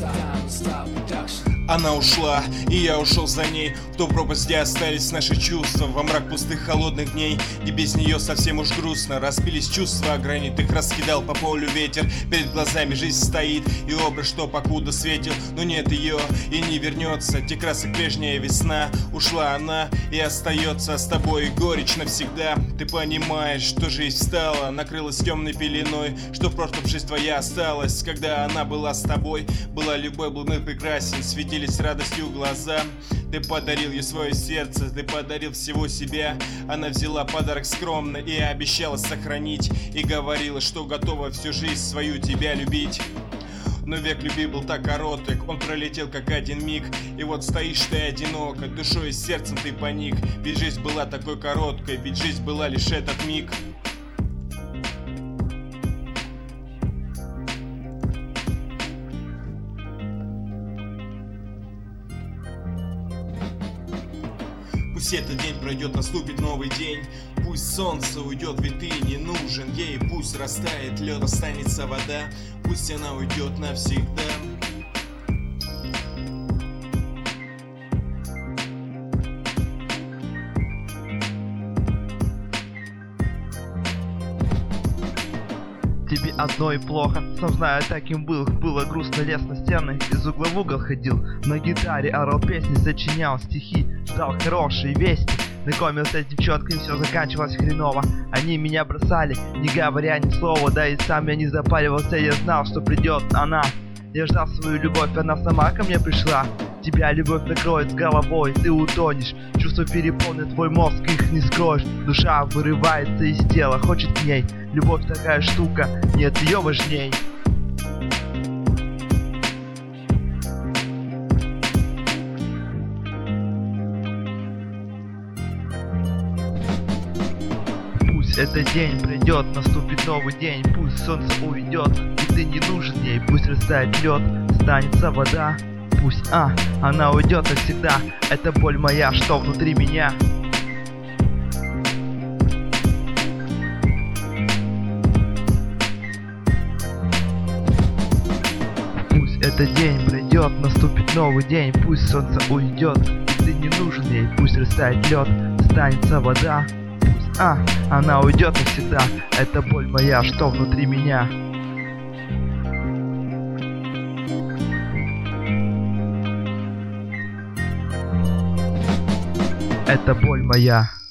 Она ушла, и я ушел за ней в ту пропасть, где остались наши чувства, во мрак пустых холодных дней, и без нее совсем уж грустно. Распились чувства, гранит их раскидал по полю ветер. Перед глазами жизнь стоит, и образ, что покуда светил, но нет ее и не вернется. Те красок прежняя весна, ушла она и остается с тобой горечь навсегда. Ты понимаешь, что жизнь встала, накрылась темной пеленой, что в прошлом жизнь твоя осталась, когда она была с тобой. Была любовь, был мир прекрасен, светились радостью глаза. Ты подарил ей свое сердце, ты подарил всего себя. Она взяла подарок скромно и обещала сохранить, и говорила, что готова всю жизнь свою тебя любить. Но век любви был так короткий, он пролетел как один миг. И вот стоишь ты одиноко, душой и сердцем ты паник. Ведь жизнь была такой короткой, ведь жизнь была лишь этот миг. Пусть этот день пройдет, наступит новый день. Пусть солнце уйдет, ведь ты не нужен ей. Пусть растает лед, останется вода. Пусть она уйдет навсегда. Тебе одно и плохо, сам знаю, таким был. Было грустно, лез на стены, из угла в угол ходил. На гитаре орал песни, сочинял стихи, ждал хорошие вести. Знакомился с девчонками, все заканчивалось хреново. Они меня бросали, не говоря ни слова. Да и сам я не запаривался, я знал, что придет она. Я ждал свою любовь, она сама ко мне пришла. Тебя любовь накроет с головой, ты утонешь. Чувства переполнят твой мозг, их не скроешь. Душа вырывается из тела, хочет к ней. Любовь такая штука, нет ее важней. Пусть этот день придет, наступит новый день. Пусть солнце уйдет, и ты не нужен ей. Пусть растает лед, останется вода. Пусть она уйдет навсегда. Это боль моя, что внутри меня. Пусть этот день пройдет, наступит новый день. Пусть солнце уйдет, и ты не нужен ей. Пусть растает лед, останется вода. Пусть она уйдет навсегда. Это боль моя, что внутри меня. Это боль моя.